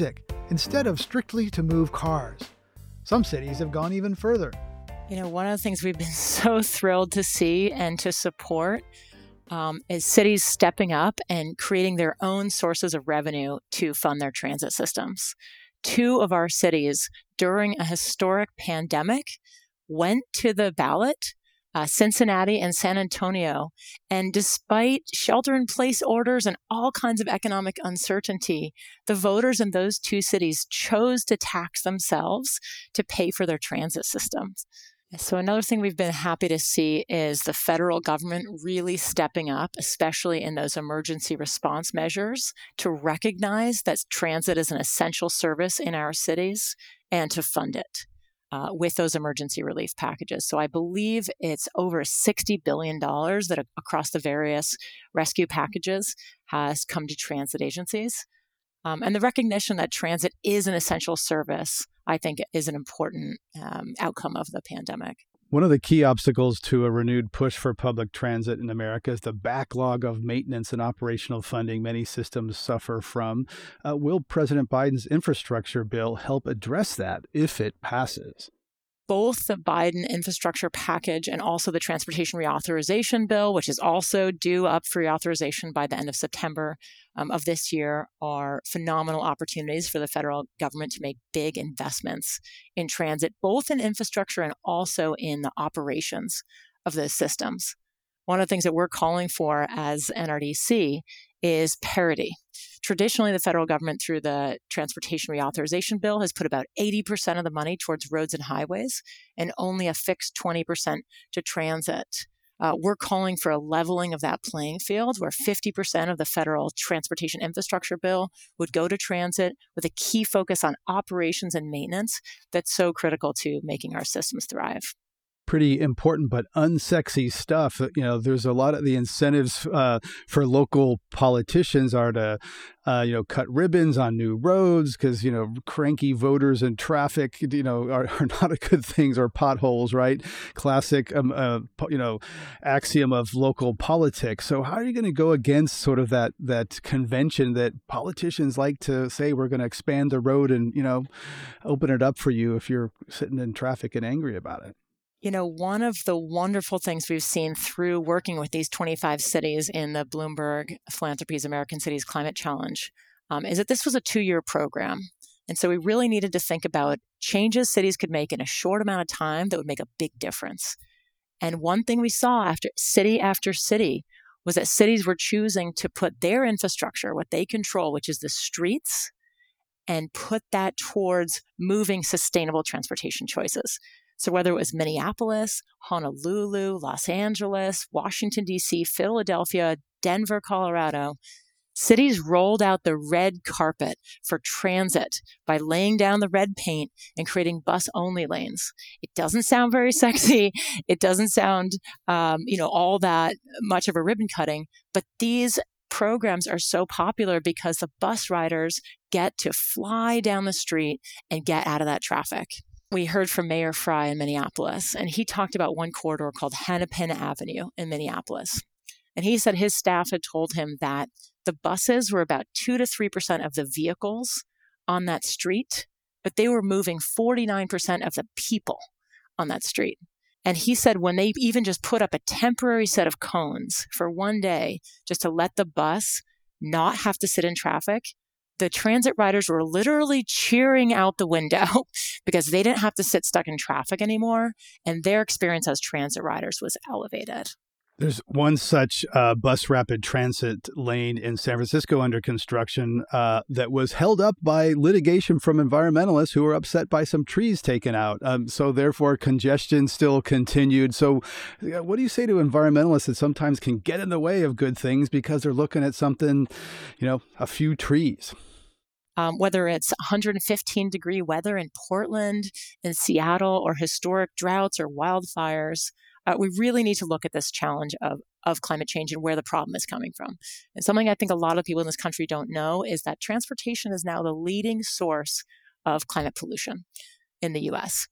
instead of strictly to move cars. Some cities have gone even further. You know, one of the things we've been so thrilled to see and to support um, is cities stepping up and creating their own sources of revenue to fund their transit systems. Two of our cities, during a historic pandemic, went to the ballot, uh, Cincinnati and San Antonio, and despite shelter-in-place orders and all kinds of economic uncertainty, the voters in those two cities chose to tax themselves to pay for their transit systems. So another thing we've been happy to see is the federal government really stepping up, especially in those emergency response measures, to recognize that transit is an essential service in our cities and to fund it uh, with those emergency relief packages. So I believe it's over sixty billion dollars that across the various rescue packages has come to transit agencies. Um, and the recognition that transit is an essential service, I think, is an important um, outcome of the pandemic. One of the key obstacles to a renewed push for public transit in America is the backlog of maintenance and operational funding many systems suffer from. Uh, will President Biden's infrastructure bill help address that if it passes? Both the Biden infrastructure package and also the transportation reauthorization bill, which is also due up for reauthorization by the end of September um, of this year, are phenomenal opportunities for the federal government to make big investments in transit, both in infrastructure and also in the operations of those systems. One of the things that we're calling for as N R D C is parity. Traditionally, the federal government, through the Transportation Reauthorization Bill, has put about eighty percent of the money towards roads and highways and only a fixed twenty percent to transit. Uh, we're calling for a leveling of that playing field where fifty percent of the federal transportation infrastructure bill would go to transit with a key focus on operations and maintenance that's so critical to making our systems thrive. Pretty important but unsexy stuff. You know, there's a lot of the incentives uh, for local politicians are to, uh, you know, cut ribbons on new roads because, you know, cranky voters and traffic, you know, are, are not a good things, or potholes, right? Classic, um, uh, you know, axiom of local politics. So how are you going to go against sort of that that convention that politicians like to say we're going to expand the road and, you know, open it up for you if you're sitting in traffic and angry about it? You know, one of the wonderful things we've seen through working with these twenty-five cities in the Bloomberg Philanthropies American Cities Climate Challenge um, is that this was a two-year program. And so we really needed to think about changes cities could make in a short amount of time that would make a big difference. And one thing we saw after city after city was that cities were choosing to put their infrastructure, what they control, which is the streets, and put that towards moving sustainable transportation choices. So whether it was Minneapolis, Honolulu, Los Angeles, Washington, D C, Philadelphia, Denver, Colorado, cities rolled out the red carpet for transit by laying down the red paint and creating bus-only lanes. It doesn't sound very sexy. It doesn't sound, um, you know, all that much of a ribbon cutting, but these programs are so popular because the bus riders get to fly down the street and get out of that traffic. We heard from Mayor Fry in Minneapolis, and he talked about one corridor called Hennepin Avenue in Minneapolis. And he said his staff had told him that the buses were about two to three percent of the vehicles on that street, but they were moving forty-nine percent of the people on that street. And he said when they even just put up a temporary set of cones for one day, just to let the bus not have to sit in traffic, the transit riders were literally cheering out the window because they didn't have to sit stuck in traffic anymore. And their experience as transit riders was elevated. There's one such uh, bus rapid transit lane in San Francisco under construction uh, that was held up by litigation from environmentalists who were upset by some trees taken out. Um, so therefore, congestion still continued. So uh, what do you say to environmentalists that sometimes can get in the way of good things because they're looking at something, you know, a few trees? Um, whether it's one hundred fifteen degree weather in Portland, in Seattle, or historic droughts or wildfires, Uh, we really need to look at this challenge of, of climate change and where the problem is coming from. And something I think a lot of people in this country don't know is that transportation is now the leading source of climate pollution in the U S.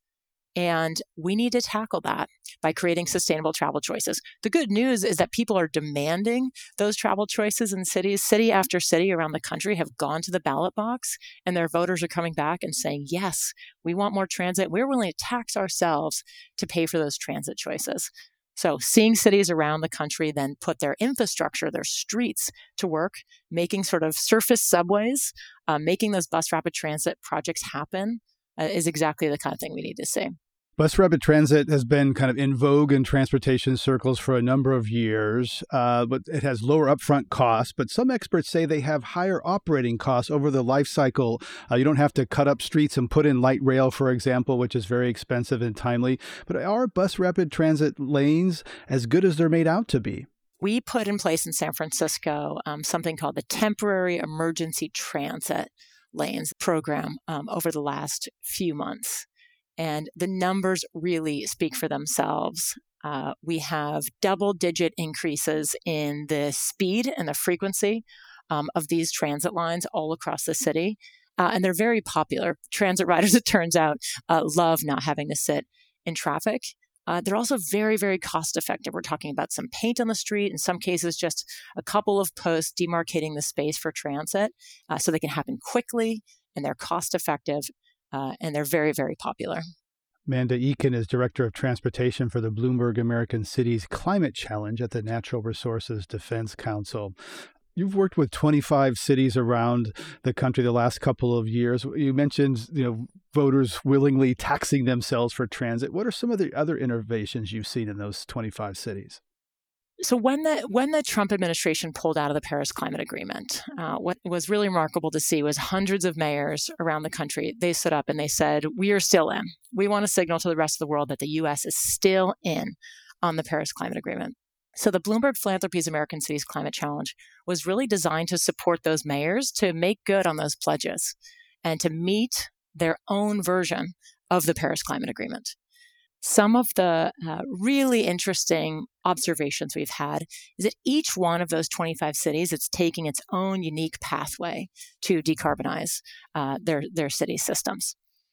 And we need to tackle that by creating sustainable travel choices. The good news is that people are demanding those travel choices in cities. City after city around the country have gone to the ballot box, and their voters are coming back and saying, yes, we want more transit. We're willing to tax ourselves to pay for those transit choices. So seeing cities around the country then put their infrastructure, their streets to work, making sort of surface subways, uh, making those bus rapid transit projects happen uh, is exactly the kind of thing we need to see. Bus rapid transit has been kind of in vogue in transportation circles for a number of years, uh, but it has lower upfront costs. But some experts say they have higher operating costs over the life cycle. Uh, you don't have to cut up streets and put in light rail, for example, which is very expensive and timely. But are bus rapid transit lanes as good as they're made out to be? We put in place in San Francisco um, something called the Temporary Emergency Transit Lanes program um, over the last few months. And the numbers really speak for themselves. Uh, we have double-digit increases in the speed and the frequency um, of these transit lines all across the city. Uh, and they're very popular. Transit riders, it turns out, uh, love not having to sit in traffic. Uh, they're also very, very cost-effective. We're talking about some paint on the street, in some cases just a couple of posts demarcating the space for transit uh, so they can happen quickly, and they're cost-effective. Uh, and they're very, very popular. Amanda Eakin is Director of Transportation for the Bloomberg American Cities Climate Challenge at the Natural Resources Defense Council. You've worked with twenty-five cities around the country the last couple of years. You mentioned, you know, voters willingly taxing themselves for transit. What are some of the other innovations you've seen in those twenty-five cities? So when the when the Trump administration pulled out of the Paris Climate Agreement, uh, what was really remarkable to see was hundreds of mayors around the country. They stood up and they said, we are still in. We want to signal to the rest of the world that the U S is still in on the Paris Climate Agreement. So the Bloomberg Philanthropies American Cities Climate Challenge was really designed to support those mayors to make good on those pledges and to meet their own version of the Paris Climate Agreement. Some of the uh, really interesting observations we've had is that each one of those twenty-five cities, it's taking its own unique pathway to decarbonize uh, their, their city systems.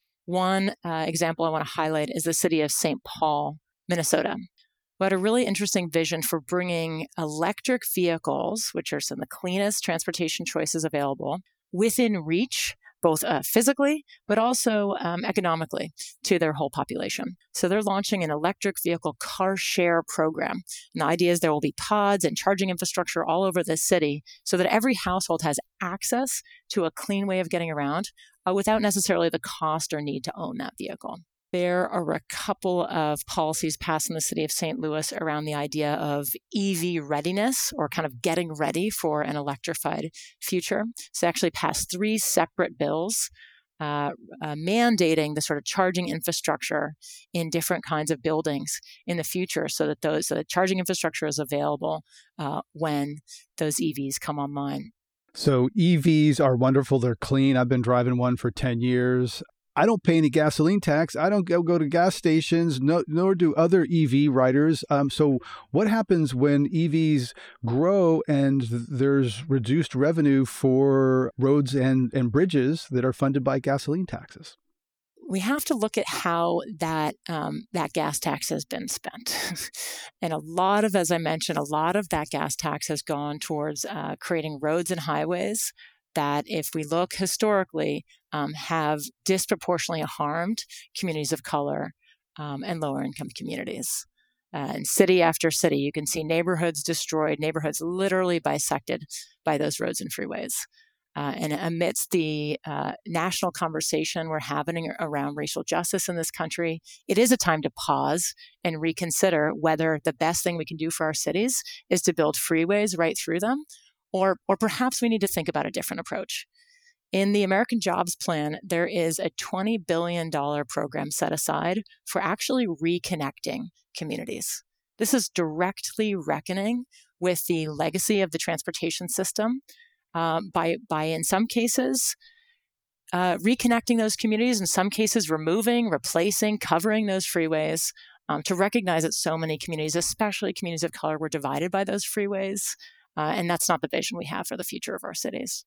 One uh, example I want to highlight is the city of Saint Paul, Minnesota, who had a really interesting vision for bringing electric vehicles, which are some of the cleanest transportation choices available, within reach, both uh, physically, but also um, economically to their whole population. So they're launching an electric vehicle car share program. And the idea is there will be pods and charging infrastructure all over the city so that every household has access to a clean way of getting around uh, without necessarily the cost or need to own that vehicle. There are a couple of policies passed in the city of Saint Louis around the idea of E V readiness, or kind of getting ready for an electrified future. So they actually passed three separate bills uh, uh, mandating the sort of charging infrastructure in different kinds of buildings in the future, so that those so that charging infrastructure is available uh, when those E Vs come online. So E Vs are wonderful. They're clean. I've been driving one for ten years. I don't pay any gasoline tax. I don't go, go to gas stations, no, nor do other E V riders. Um, so what happens when E Vs grow and there's reduced revenue for roads and, and bridges that are funded by gasoline taxes? We have to look at how that um, that gas tax has been spent. And a lot of, as I mentioned, a lot of that gas tax has gone towards uh, creating roads and highways that, if we look historically, um, have disproportionately harmed communities of color um, and lower income communities. Uh, and city after city, you can see neighborhoods destroyed, neighborhoods literally bisected by those roads and freeways. Uh, and amidst the uh, national conversation we're having around racial justice in this country, it is a time to pause and reconsider whether the best thing we can do for our cities is to build freeways right through them, or, or perhaps we need to think about a different approach. In the American Jobs Plan, there is a twenty billion dollars program set aside for actually reconnecting communities. This is directly reckoning with the legacy of the transportation system um, by, by, in some cases, uh, reconnecting those communities, in some cases removing, replacing, covering those freeways, um, to recognize that so many communities, especially communities of color, were divided by those freeways. Uh, and that's not the vision we have for the future of our cities.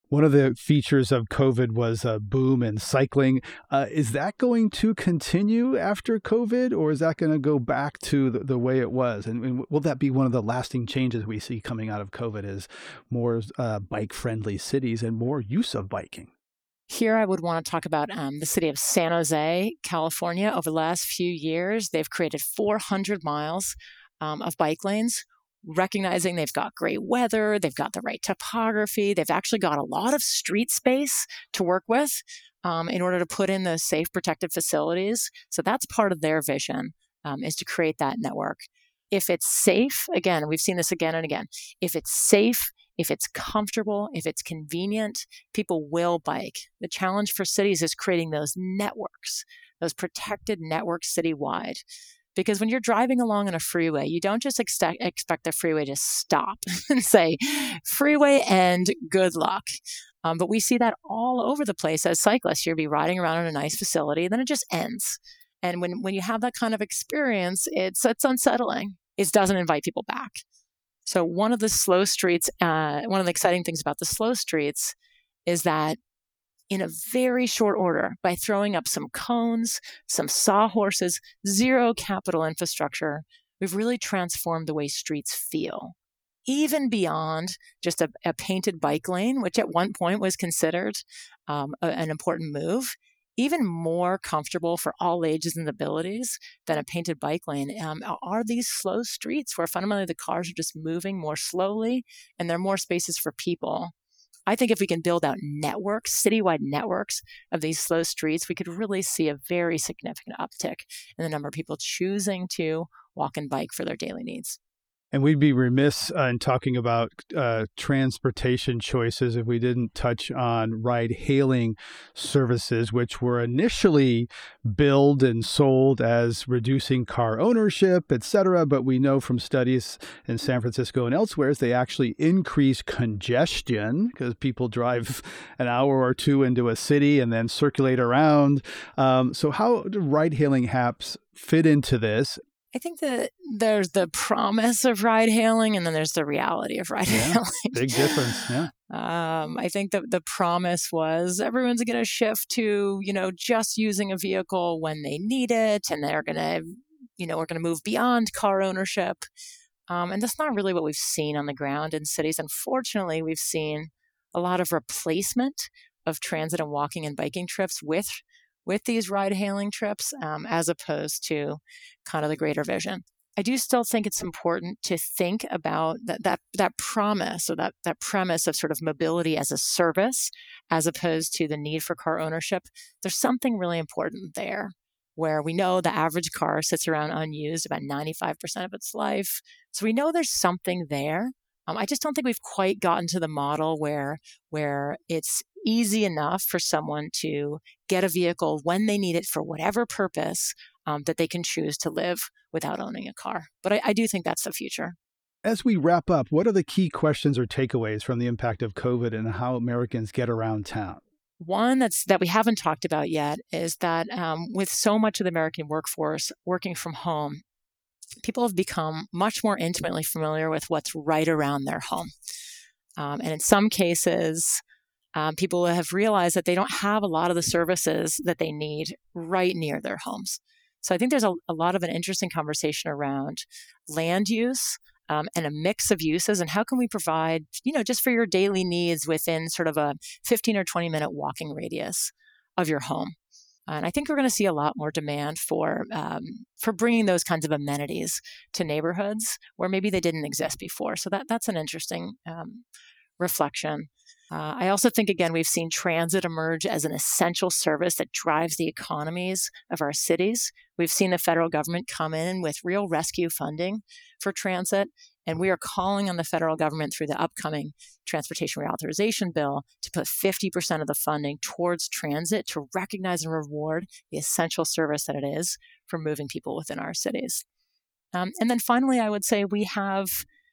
One of the features of COVID was a boom in cycling. Uh, is that going to continue after COVID, or is that going to go back to the, the way it was? And, and will that be one of the lasting changes we see coming out of COVID, is more uh, bike-friendly cities and more use of biking? Here, I would want to talk about um, the city of San Jose, California. Over the last few years, they've created four hundred miles um, of bike lanes, recognizing they've got great weather, they've got the right topography, they've actually got a lot of street space to work with um, in order to put in those safe, protected facilities. So that's part of their vision, um, is to create that network. If it's safe, again, we've seen this again and again, if it's safe, if it's comfortable, if it's convenient, people will bike. The challenge for cities is creating those networks, those protected networks citywide. Because when you're driving along on a freeway, you don't just expect, expect the freeway to stop and say, freeway and good luck. Um, but we see that all over the place as cyclists. You'll be riding around in a nice facility, and then it just ends. And when, when you have that kind of experience, it's, it's unsettling. It doesn't invite people back. So one of the slow streets, uh, one of the exciting things about the slow streets is that in a very short order, by throwing up some cones, some sawhorses, zero capital infrastructure, we've really transformed the way streets feel. Even beyond just a, a painted bike lane, which at one point was considered um, a, an important move, even more comfortable for all ages and abilities than a painted bike lane um, are these slow streets where fundamentally the cars are just moving more slowly and there are more spaces for people. I think if we can build out networks, citywide networks of these slow streets, we could really see a very significant uptick in the number of people choosing to walk and bike for their daily needs. And we'd be remiss uh, in talking about uh, transportation choices if we didn't touch on ride-hailing services, which were initially billed and sold as reducing car ownership, et cetera. But we know from studies in San Francisco and elsewhere, they actually increase congestion because people drive an hour or two into a city and then circulate around. Um, so how do ride-hailing apps fit into this? I think that there's the promise of ride hailing and then there's the reality of ride hailing. Yeah, big difference. Yeah. Um, I think that the promise was everyone's going to shift to, you know, just using a vehicle when they need it. And they're going to, you know, we're going to move beyond car ownership. Um, and that's not really what we've seen on the ground in cities. Unfortunately, we've seen a lot of replacement of transit and walking and biking trips with with these ride-hailing trips, um, as opposed to kind of the greater vision. I do still think it's important to think about that that that promise or that that premise of sort of mobility as a service, as opposed to the need for car ownership. There's something really important there, where we know the average car sits around unused about ninety-five percent of its life. So we know there's something there. Um, I just don't think we've quite gotten to the model where where it's easy enough for someone to get a vehicle when they need it for whatever purpose, um, that they can choose to live without owning a car. But I, I do think that's the future. As we wrap up, what are the key questions or takeaways from the impact of COVID and how Americans get around town? One that's that we haven't talked about yet is that um, with so much of the American workforce working from home, people have become much more intimately familiar with what's right around their home. Um, and in some cases, um, people have realized that they don't have a lot of the services that they need right near their homes. So I think there's a, a lot of an interesting conversation around land use um, and a mix of uses, and how can we provide, you know, just for your daily needs within sort of a fifteen or twenty minute walking radius of your home. And I think we're going to see a lot more demand for um, for bringing those kinds of amenities to neighborhoods where maybe they didn't exist before. So that that's an interesting um, reflection. Uh, I also think, again, we've seen transit emerge as an essential service that drives the economies of our cities. We've seen the federal government come in with real rescue funding for transit, and we are calling on the federal government through the upcoming Transportation Reauthorization Bill to put fifty percent of the funding towards transit to recognize and reward the essential service that it is for moving people within our cities. Um, and then finally, I would say we have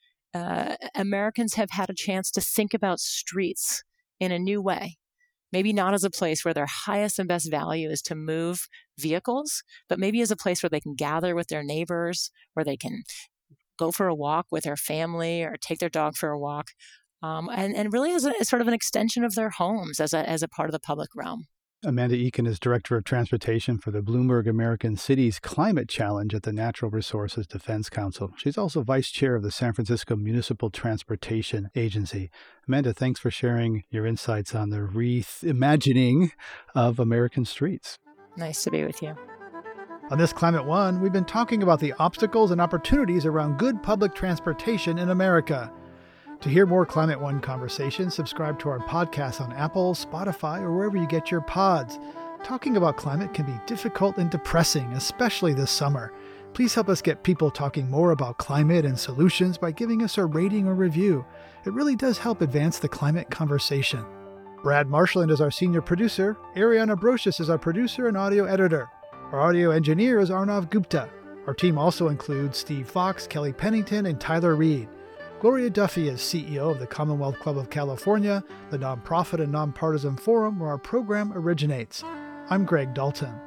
Uh, Americans have had a chance to think about streets in a new way. Maybe not as a place where their highest and best value is to move vehicles, but maybe as a place where they can gather with their neighbors, where they can go for a walk with their family or take their dog for a walk, um, and, and really as, a, as sort of an extension of their homes as a, as a part of the public realm. Amanda Eakin is Director of Transportation for the Bloomberg American Cities Climate Challenge at the Natural Resources Defense Council. She's also Vice Chair of the San Francisco Municipal Transportation Agency. Amanda, thanks for sharing your insights on the reimagining of American streets. Nice to be with you. On this Climate One, we've been talking about the obstacles and opportunities around good public transportation in America. To hear more Climate One conversations, subscribe to our podcast on Apple, Spotify, or wherever you get your pods. Talking about climate can be difficult and depressing, especially this summer. Please help us get people talking more about climate and solutions by giving us a rating or review. It really does help advance the climate conversation. Brad Marshland is our senior producer. Ariana Brocious is our producer and audio editor. Our audio engineer is Arnav Gupta. Our team also includes Steve Fox, Kelly Pennington, and Tyler Reed. Gloria Duffy is C E O of the Commonwealth Club of California, the nonprofit and nonpartisan forum where our program originates. I'm Greg Dalton.